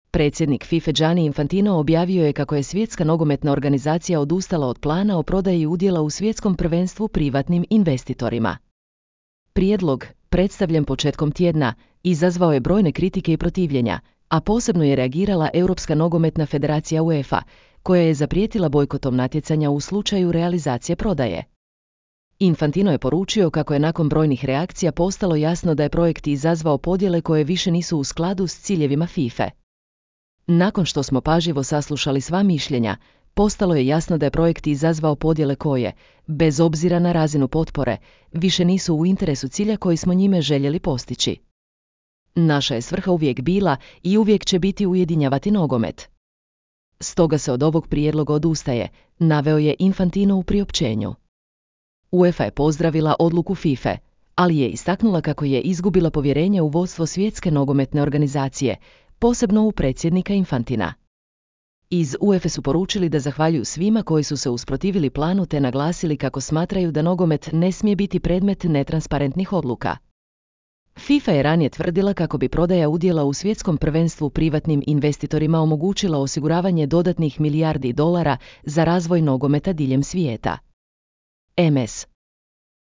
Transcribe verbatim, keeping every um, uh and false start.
Predsjednik FIFA Gianni Infantino objavio je kako je Svjetska nogometna organizacija odustala od plana o prodaji udjela u svjetskom prvenstvu privatnim investitorima. Prijedlog, predstavljen početkom tjedna, izazvao je brojne kritike i protivljenja, a posebno je reagirala Europska nogometna federacija UEFA, koja je zaprijetila bojkotom natjecanja u slučaju realizacije prodaje. Infantino je poručio kako je nakon brojnih reakcija postalo jasno da je projekt izazvao podjele koje više nisu u skladu s ciljevima FIFA. Nakon što smo pažljivo saslušali sva mišljenja, postalo je jasno da je projekt izazvao podjele koje, bez obzira na razinu potpore, više nisu u interesu cilja koji smo njime željeli postići. Naša je svrha uvijek bila i uvijek će biti ujedinjavati nogomet. Stoga se od ovog prijedloga odustaje, naveo je Infantino u priopćenju. UEFA je pozdravila odluku FIFA, ali je istaknula kako je izgubila povjerenje u vodstvo Svjetske nogometne organizacije, posebno u predsjednika Infantina. Iz UEFA su poručili da zahvaljuju svima koji su se usprotivili planu te naglasili kako smatraju da nogomet ne smije biti predmet netransparentnih odluka. FIFA je ranije tvrdila kako bi prodaja udjela u svjetskom prvenstvu privatnim investitorima omogućila osiguravanje dodatnih milijardi dolara za razvoj nogometa diljem svijeta. M S